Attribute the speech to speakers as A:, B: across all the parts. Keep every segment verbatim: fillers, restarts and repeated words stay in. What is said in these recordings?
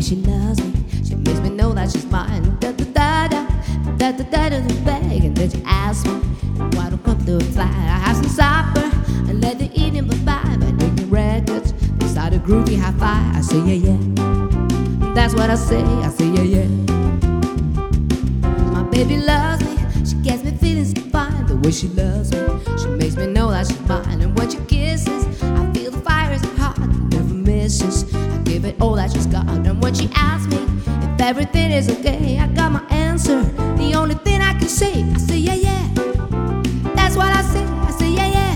A: she loves me. She makes me know that she's mine. Da da da da da da da da da bag. And then she asks me why don't come to a fly. I have some supper and let the evening go by by taking records inside a groovy hi-fi. I say yeah yeah. That's what I say. I say yeah yeah. My baby loves me. She gets me feeling so fine. The way she loves me, she makes me know that she's mine. And when she kisses, I feel the fire is hot, never misses. I give it all that she's got. And when she asks me if everything is okay, I got my answer. The only thing I can say, I say yeah yeah. That's what I say. I say yeah yeah.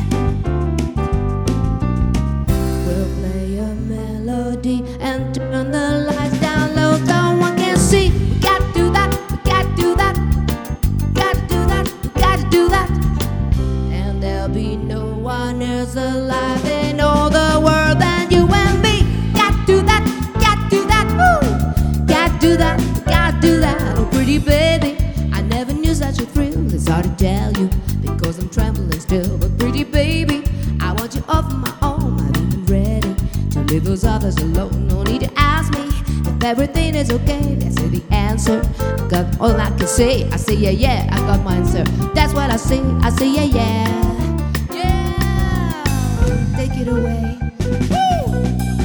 A: We'll play a melody and turn the lights down low so one can see. We gotta do that. We gotta do that. Gotta do that. We gotta do that. And there'll be no one else alive in all the world than you and me. Gotta do that. Gotta do that. Woo. Gotta do that. Gotta do that. Oh, pretty baby, I never knew such a thrill. It's hard to tell you because I'm trembling still. But pretty baby, I want you all for my own. I'm even ready to leave those others alone. No need to ask me if everything is okay. That's the answer. I got all I can say. I say yeah yeah. I got my answer. That's what I say. I say yeah yeah. Yeah. Take it away. Woo.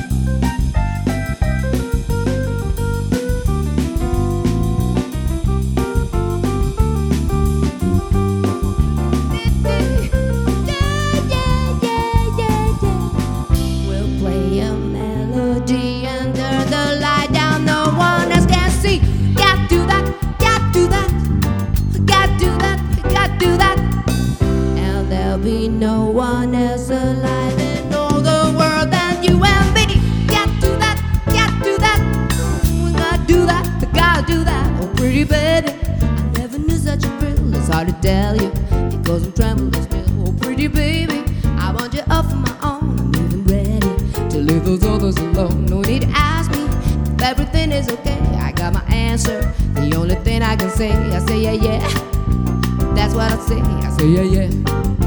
A: Be no one else alive in all the world than you and me. Gotta do that, gotta do that. We gotta do that, we gotta do that. Oh, pretty baby, I never knew such a thrill. It's hard to tell you because I'm trembling still. Oh, pretty baby, I want you all for my own. I'm even ready to leave those others alone. No need to ask me if everything is okay. I got my answer. The only thing I can say, I say yeah yeah. That's what I say. I say yeah yeah.